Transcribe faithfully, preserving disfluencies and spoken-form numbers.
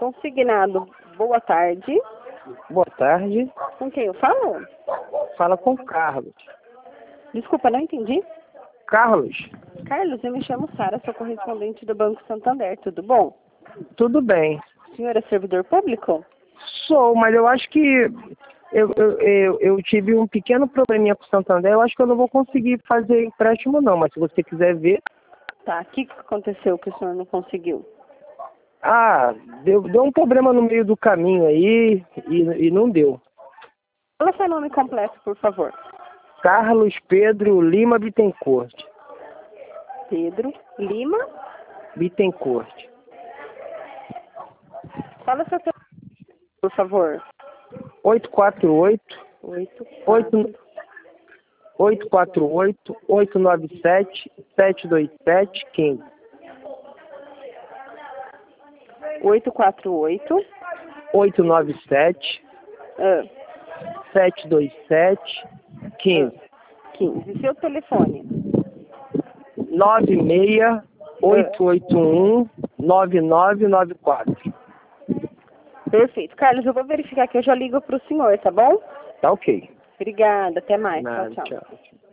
Consignado, boa tarde. Boa tarde. Com quem eu falo? Fala com Carlos. Desculpa, não entendi. Carlos, Carlos, eu me chamo Sara, sou correspondente do Banco Santander, tudo bom? tudo bem? O senhor é servidor público? Sou, mas eu acho que eu, eu, eu, eu tive um pequeno probleminha com o Santander. Eu acho que eu não vou conseguir fazer empréstimo não, mas se você quiser ver... Tá, o que, que aconteceu que o senhor não conseguiu? Ah, deu, deu um problema no meio do caminho aí e, e não deu. Fala seu nome completo, por favor. Carlos Pedro Lima Bittencourt. Pedro Lima. Bittencourt. Fala seu telefone, por favor. oito quatro oito, Oito, oito, oito quatro oito, oito nove sete, sete dois sete, quinze. oito quatro oito. oito nove sete, Ah, sete dois sete, quinze. quinze. E seu telefone? nove seis oito oito um nove nove nove quatro. Perfeito. Carlos, eu vou verificar que eu já ligo para o senhor, tá bom? Tá ok. Obrigada, até mais. Nada, Tchau, tchau. tchau.